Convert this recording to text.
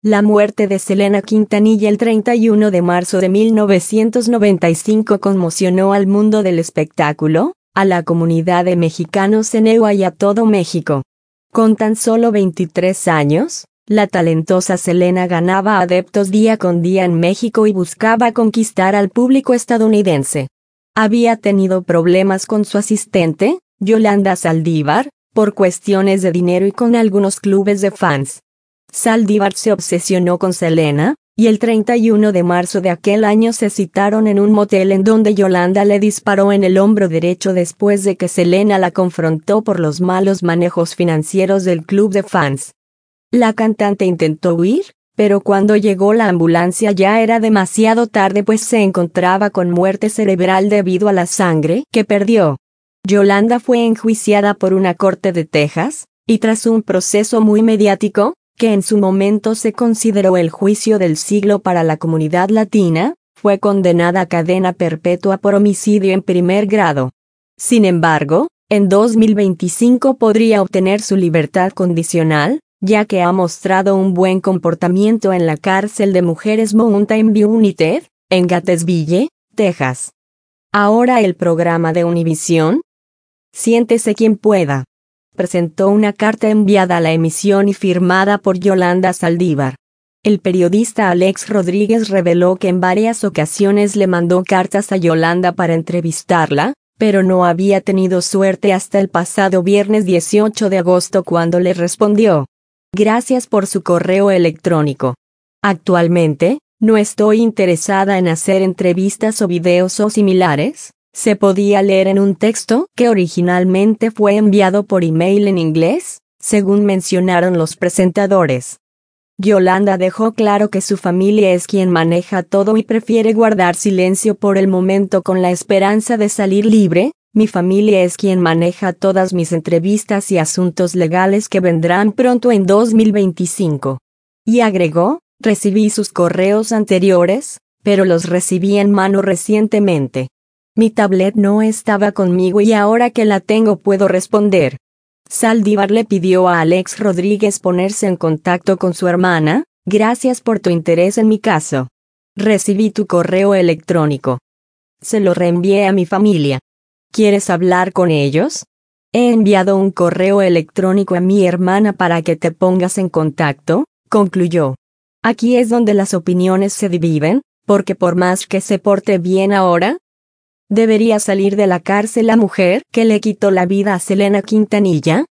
La muerte de Selena Quintanilla el 31 de marzo de 1995 conmocionó al mundo del espectáculo, a la comunidad de mexicanos en EUA y a todo México. Con tan solo 23 años, la talentosa Selena ganaba adeptos día con día en México y buscaba conquistar al público estadounidense. Había tenido problemas con su asistente, Yolanda Saldívar, por cuestiones de dinero y con algunos clubes de fans. Saldívar se obsesionó con Selena, y el 31 de marzo de aquel año se citaron en un motel en donde Yolanda le disparó en el hombro derecho después de que Selena la confrontó por los malos manejos financieros del club de fans. La cantante intentó huir, pero cuando llegó la ambulancia ya era demasiado tarde pues se encontraba con muerte cerebral debido a la sangre que perdió. Yolanda fue enjuiciada por una corte de Texas, y tras un proceso muy mediático, que en su momento se consideró el juicio del siglo para la comunidad latina, fue condenada a cadena perpetua por homicidio en primer grado. Sin embargo, en 2025 podría obtener su libertad condicional, ya que ha mostrado un buen comportamiento en la cárcel de mujeres Mountain View United, en Gatesville, Texas. Ahora el programa de Univisión, Siéntese quien pueda, presentó una carta enviada a la emisión y firmada por Yolanda Saldívar. El periodista Alex Rodríguez reveló que en varias ocasiones le mandó cartas a Yolanda para entrevistarla, pero no había tenido suerte hasta el pasado viernes 18 de agosto cuando le respondió: "Gracias por su correo electrónico. Actualmente, no estoy interesada en hacer entrevistas o videos o similares". Se podía leer en un texto que originalmente fue enviado por email en inglés, según mencionaron los presentadores. Yolanda dejó claro que su familia es quien maneja todo y prefiere guardar silencio por el momento con la esperanza de salir libre. "Mi familia es quien maneja todas mis entrevistas y asuntos legales que vendrán pronto en 2025. Y agregó: "Recibí sus correos anteriores, pero los recibí en mano recientemente. Mi tablet no estaba conmigo y ahora que la tengo puedo responder". Saldívar le pidió a Alex Rodríguez ponerse en contacto con su hermana: "Gracias por tu interés en mi caso. Recibí tu correo electrónico. Se lo reenvié a mi familia. ¿Quieres hablar con ellos? He enviado un correo electrónico a mi hermana para que te pongas en contacto", concluyó. Aquí es donde las opiniones se dividen, porque por más que se porte bien ahora, ¿debería salir de la cárcel la mujer que le quitó la vida a Selena Quintanilla?